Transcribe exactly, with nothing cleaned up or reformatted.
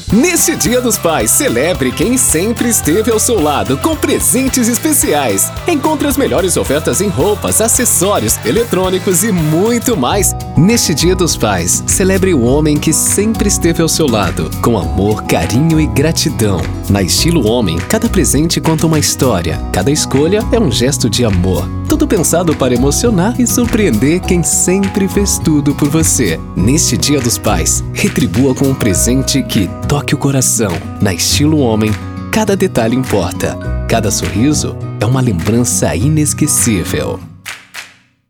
Neste Dia dos Pais, celebre quem sempre esteve ao seu lado com presentes especiais. Encontre as melhores ofertas em roupas, acessórios, eletrônicos e muito mais. Neste Dia dos Pais, celebre o homem que sempre esteve ao seu lado, com amor, carinho e gratidão. Na Estilo Homem, cada presente conta uma história, cada escolha é um gesto de amor. Tudo pensado para emocionar e surpreender quem sempre fez tudo por você. Neste Dia dos Pais, retribua com um presente que toque o coração. Na Estilo Homem, cada detalhe importa. Cada sorriso é uma lembrança inesquecível.